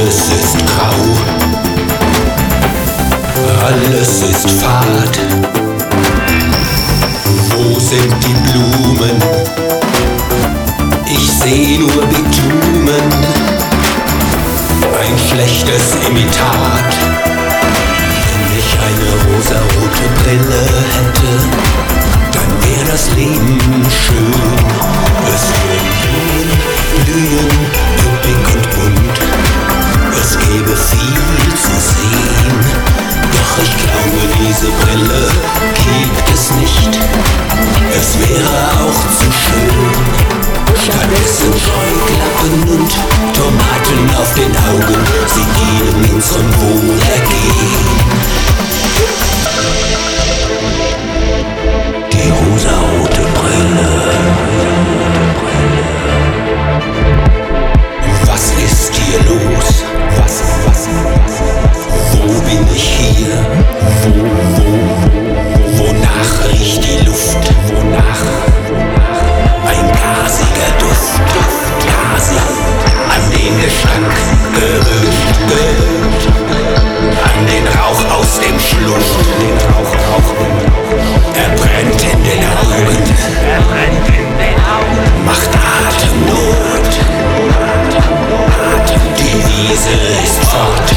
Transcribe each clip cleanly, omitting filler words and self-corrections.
Alles ist grau, alles ist fad. Wo sind die Blumen? Ich seh nur Bitumen, ein schlechtes Imitat. Wenn ich eine rosarote Brille hätte, dann wär das Leben schön. Es würden Blumen blühen, üppig und bunt. Es gäbe viel zu sehen, doch ich glaube, diese Brille gibt es nicht. Es wäre auch zu schön. Stattdessen Scheuklappen und Tomaten auf den Augen, sie dienen unserem Wohlergehen. Die rosarote Brille. Was ist hier los? Wo bin ich hier? Wonach riecht die Luft? Ein gasiger Duft, gasig, an den Gestank gewöhnt, an den Rauch aus dem Schlund. Er brennt in den Augen, macht Atemnot. Die Wiese ist fort,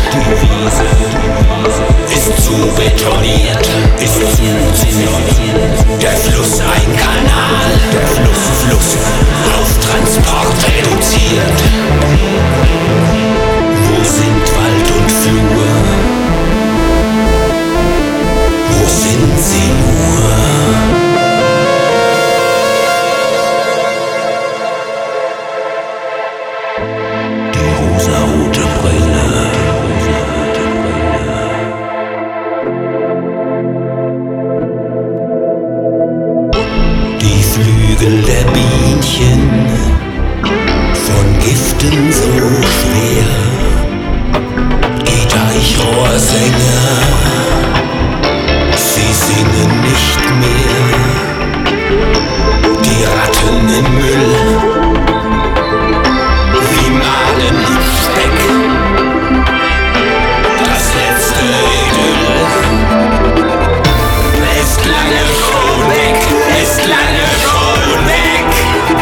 ist zu betoniert, der Fluss ein Kanal, Fluss auf Transport reduziert. Wo sind Wald und Flur? Wo sind sie nur? Rosarote Brille. Die Flügel der Bienchen, von Giften so schwer. Die Teichrohrsänger, sie singen nicht mehr. Die Ratten im Müll, wie Maden im Speck, das letzte Idyll ist lange schon weg, ist lange schon weg.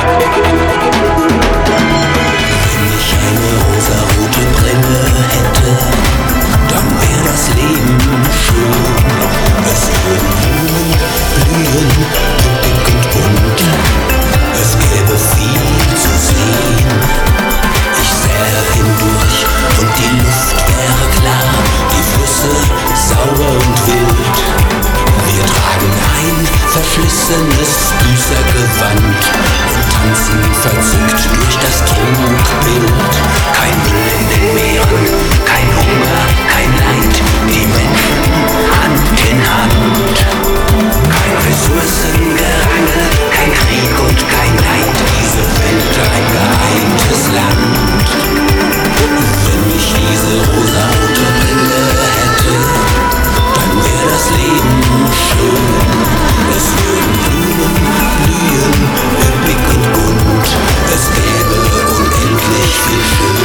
Wenn ich eine rosarote Brille hätte, dann wär das Leben schön. Es würden Blumen blühen, üppig und bunt. Es gäbe viel zu sehen. Ich sähe hindurch und die Luft wäre klar, die Flüsse sauber und wild. Wir tragen ein verschlissenes Büßergewand und tanzen verzückt durch das Trugbild. Kein Müll in den Meeren, kein Hunger, kein Leid, die Menschen Hand in Hand. Kein Ressourcengerangel, kein Krieg und kein Leid, diese Welt ein geeintes Land. Wenn ich diese rosarote Brille hätte, dann wär das Leben schön. Es würden Blumen blühen, üppig und bunt. Es gäbe unendlich viel Schön.